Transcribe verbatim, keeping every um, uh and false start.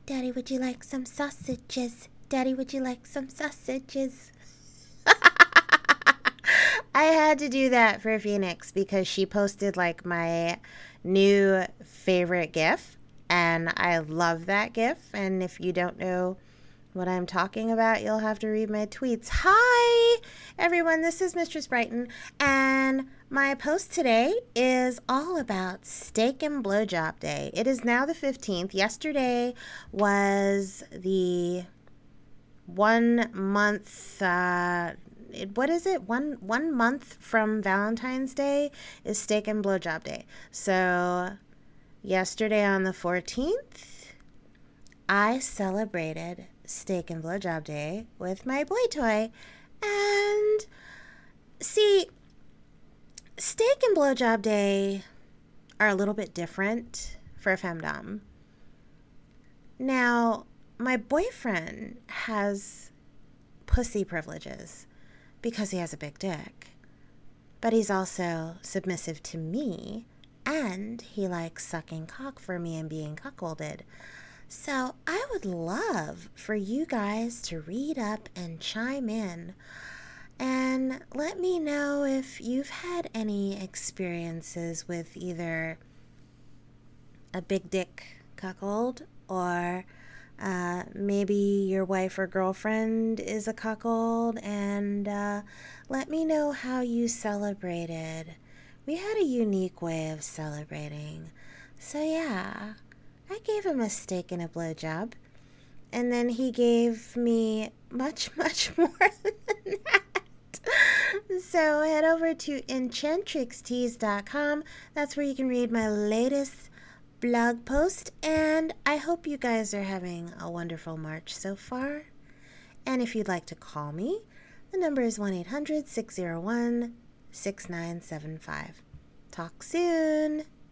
Daddy, would you like some sausages? Daddy, would you like some sausages? I had to do that for Phoenix because she posted like my new favorite GIF, and I love that GIF. And if you don't know what I'm talking about, you'll have to read my tweets. Hi, everyone. This is Mistress Brighton, and my post today is all about Steak and Blowjob Day. It is now the fifteenth. Yesterday was the one month, uh, what is it? One one month from Valentine's Day is Steak and Blowjob Day. So yesterday on the fourteenth, I celebrated Steak and Blowjob Day with my boy toy. And see, Steak and Blowjob Day are a little bit different for a femdom. Now, my boyfriend has pussy privileges because he has a big dick. But he's also submissive to me, and he likes sucking cock for me and being cuckolded. So I would love for you guys to read up and chime in and let me know if you've had any experiences with either a big dick cuckold or uh, maybe your wife or girlfriend is a cuckold, and uh, let me know how you celebrated. We had a unique way of celebrating. So yeah, I gave him a steak and a blowjob, and then he gave me much, much more than that. So head over to enchantrix tees dot com. That's where you can read my latest blog post, and I hope you guys are having a wonderful March so far. And if you'd like to call me, the number is one eight hundred, six oh one, six nine seven five. Talk soon.